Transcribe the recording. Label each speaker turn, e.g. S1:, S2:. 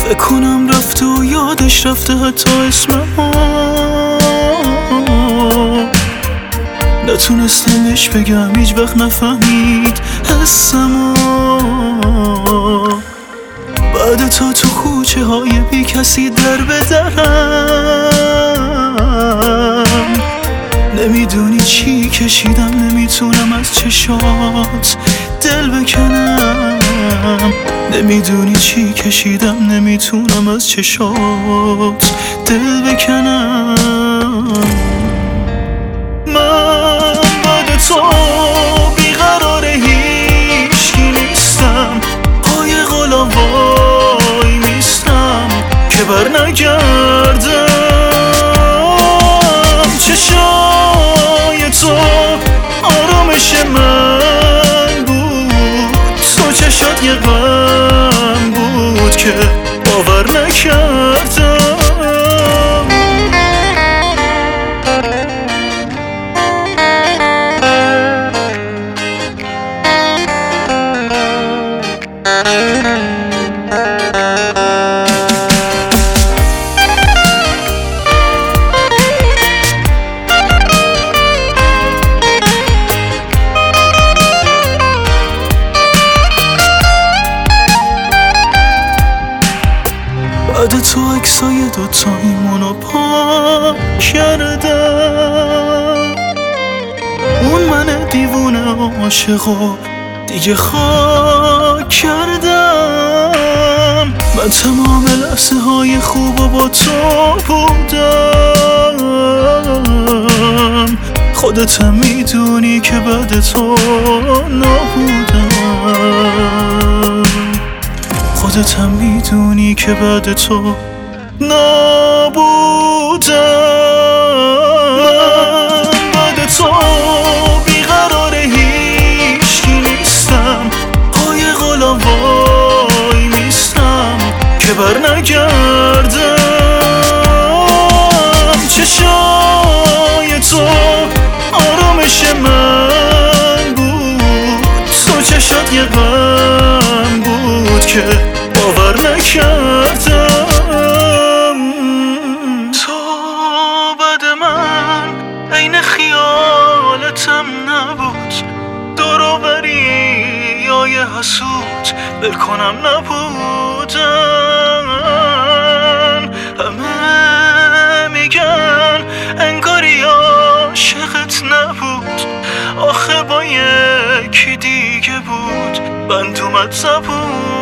S1: فکر کنم رفته و یادش رفته حتی اسممو، نتونستم بهش بگم هیچ وقت نفهمید حسمو. بعد تو کوچه های بی کسی در بدرم، نمیدونی چی کشیدم، نمیتونم از چشات دل بکنم. نمیدونی چی کشیدم، نمیتونم از چشات دل بکنم. من بعد تو بیقرار هیچکی نیستم، پای غلام وای میستم که بر نگردم. چشای تو آرامش من بود، تو چشات یه غم بود که باور نکردم. بعد تو عکسای دوتاییمونو پاک کردم، اون من دیوونه عاشقو دیگه خاک کردم. من تمام لحظه های خوبو با تو بودم، خودتم میدونی که بعد تو نبودم. خودتم میدونی که بعد تو نبودم. من بعد تو بیقرار هیچکی نیستم، پای غلام وای میستم که بر نگردم. چشای تو آرامش من بود، تو چشات یه غم بود که باور نکردم. تو بعد من عین خیالتم نبود، دور و بریای حسود ول کنم نبودن. همه میگن انگاری عاشقت نبود، آخه با یکی دیگه بود، بند اومد زبون.